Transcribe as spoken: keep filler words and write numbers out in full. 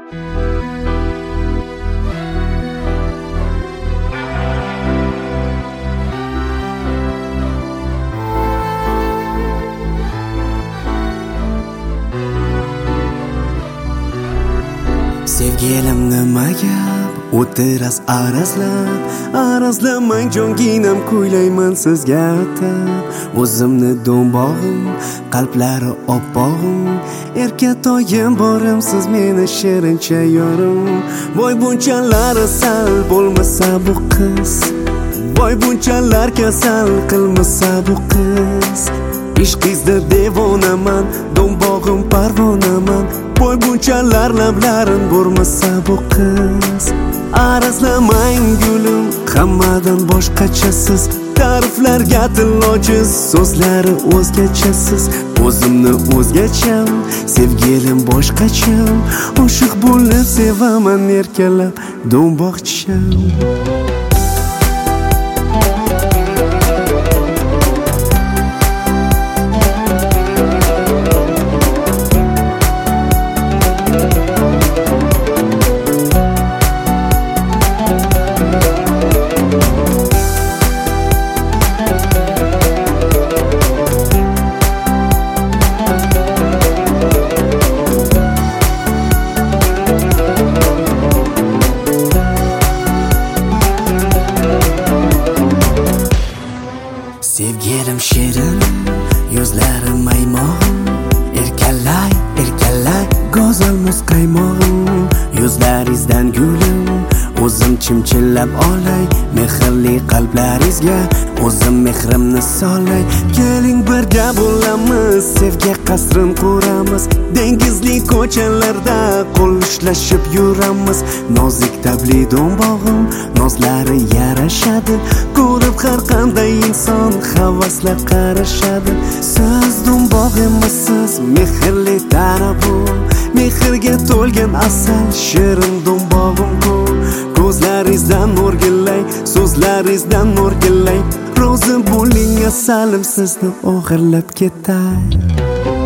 Sevgilim nima gap, o'tiras arazlab, arazlamang jonginam kuylayman sizga atab. O'zimni do'mbog'im, qalblari oppog'im, erkatoyim borim, siz meni shirincha yorim. Voy bunchalar sal bo'lmasa bu qiz, voy bunchalar kasal qilmasa bu qiz. Ishqizda devonaman, do'mbog'im parvonaman. Voy bunchalar lablarin bo'lmasa bu qiz. Arazlamang gulim, hammadan boshqachasiz. Ta'riflarga til ojiz, so'zlari o'zgachasiz. O'zimni o'zgacham, sevgilim boshqacham. Oshiq bo'lib sevaman erkalab, do'mboqcham. Sevgilim shirin, yuzlarim maymog'im, erkalay, erkalay, go'zal muz qaymog'im. Yuzlaringizdan gulim, o'zim chimchillab olay, mehrli qalblaringizga o'zim mehrimni solay. Keling birga bo'lamiz, sevgi qasrin quramiz, dengizli ko'chalarda qo'l ushlashib yuramiz. Nozik tabli do'mbog'im, nozlari yarashadi, ko'rib har qanday inson havasla qarashadi. Siz do'mbog'imisiz, mehrli tarabu, mehrga to'lgan asal, shirin do'mbog'im ku. Ko'zlaringizdan o'rgilay, so'zlaringizdan o'rgilay, rozi bo'ling asalim, sizni o'g'irlab ketay.